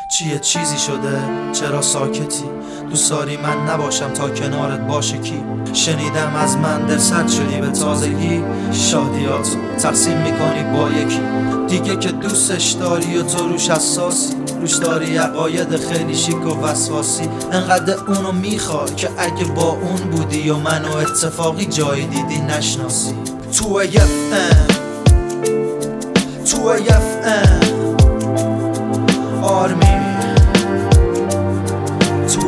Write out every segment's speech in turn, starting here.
چیه چیزی شده؟ چرا ساکتی؟ دوست داری من نباشم تا کنارت باشه کی؟ شنیدم از من دلسرد شدی به تازگی، شادیاتو تقسیم میکنی با یکی دیگه که دوستش داری و تو روش حساسی، روش داری عقاید خیلی شیک و وسواسی. انقدر اونو میخوای که اگه با اون بودی و منو اتفاقی جایی دیدی نشناسی. تو FM آرمی تو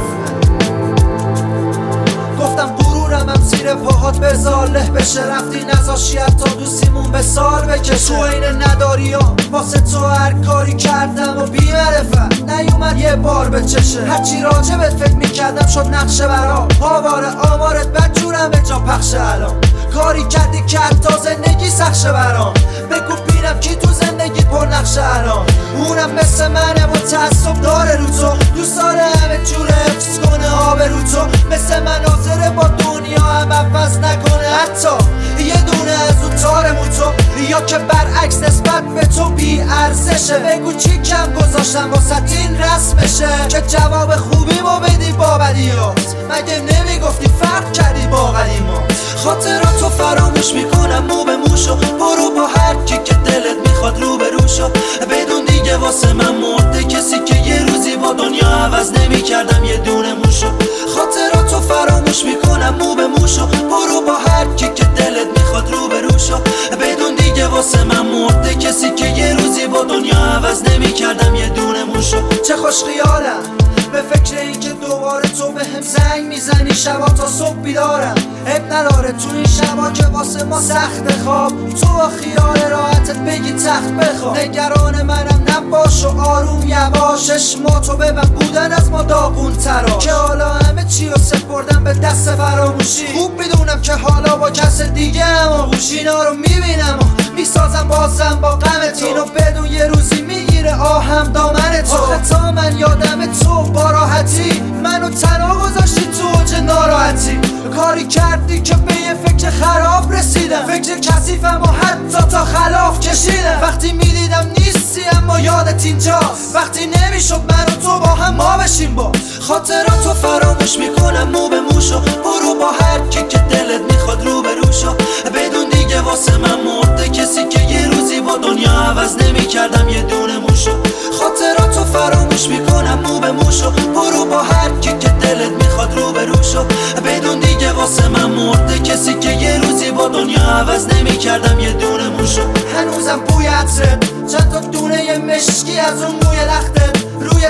گفتم غرورم هم زیر پاهات بذار له بشه، رفتی نذاشی حتی دوستیمون به سال بکشه. تو این نداری ها واسه تو هر کاری کردم و بی معرفت نیومد یه بار به چشه. هرچی راجبت فکر میکردم شد نقشه برا آواره آمارت بدجورم به جا پخشه. الان کاری کردی که حتی زندگی سخشه برام، بگو بینم کی تو زندگی پر نقشه الان. اونم مثل منه و تعصب داره رو تو، دوست داره همه جوره حفظ کنه آبرو تو. مثل من حاضره با دنیا هم عوض نکنه حتی یه دونه از اون تار موتو، یا که برعکس نسبت به تو بی ارزشه. بگو چی کم گذاشتم واسه این رسمشه که جواب خوبی ما بدی با بدیات. مگه نمیگفتی فرق کردی با قدیمات؟ خاطراتو فراموش میکنم مو به موشو، برو با هر کی که دلت میخواد رو به روشو. بدون دیگه واسه من مرده کسی که یه روزی با دنیا عوض نمیکردم یه دونه موشو. خاطراتو فراموش میکنم مو به موشو، برو با هر کی که دلت میخواد رو به روشو. بدون دیگه واسه من مرده کسی که یه روزی با دنیا عوض نمیکردم یه دونه موشو. چه خوش خیالم به فکر این که دوباره تو به هم زنگ میزنی شبا تا صبح بیدارم. اب نداره تو این شبا که واسه ما سخت خواب، تو با خیال راحتت بگی تخت بخواب. نگران منم نباش و آروم یواش، چشماتو ببن بودن از ما داغون ترا که حالا همه چی رو سپردم به دست فراموشی. خوب میدونم که حالا با کس دیگه اما اینا رو میبینم و میسازم بازم با غمت. اینو بدون یه روزی میگیره آهم دامن تو. آخه تا من یادم تو با راحتی منو تنها گذاشتی تو اوج ناراحتی. کاری کردی که به یه فکر خراب رسیدم، فکر کثیفم و حتی تا خلاف کشیدم. وقتی میدیدم نیستی اما یادت اینجاست، وقتی نمیشد من و تو با هم ما بشیم با. خاطراتو فراموش میکنم مو به موشو، برو با هر کی که دلت میخواد رو به روشو. بدون دیگه واسه من مرده کسی که یه روزی با دنیا عوض نمیکردم یه دونه موشو. خاطراتو فراموش میکنم مو به موشو، برو با هر کی که دلت میخواد رو به روشو. بدون دیگه واسه من مرده کسی که یه روزی با دنیا عوض نمیکردم یه دونه موشو. هنوزم بوی عطرت، چند تا دونه یه مشکی از اون موی لختت روی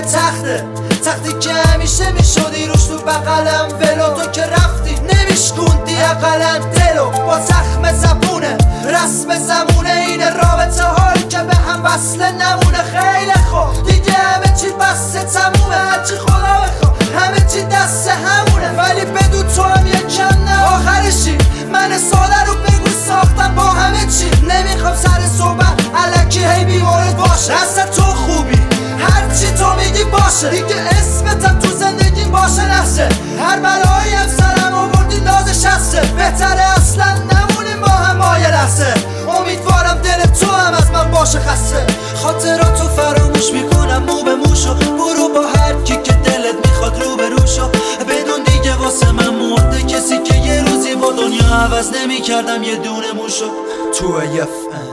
تختی که همیشه میشدی روش تو بغلم ولو. تو که رفتی نمیشکوندی اقلن دلو با زخم زبونه رسم زمونه. این رابطه هایی که به هم وصله نمونه. خیلی خوب دیگه همه چی بسته تمومه، هرچی خدا بخواه همه چی دست همونه. ولی بدون تو هم یکم نه آخرشی، من ساده رو بگو ساختم با همه چی. نمیخوام سر صحبت الکی هی بیمارد باشه، اصلا تو خوبی هرچی تو میگی باشه. دیگه اسمتم تو زندگی باشه نشه، هر بلایی هم سرم آوردی نازش هسته. بهتره اصلا نمونیم با هم مایه لحظه، امیدوارم دل تو هم از من باشه خسته. خاطراتو فراموش میکنم مو به موشو، برو با هر کی که دلت میخواد رو به روشو. بدون دیگه واسه من مرده کسی که یه روزی با دنیا عوض نمیکردم یه دونه موشو. تو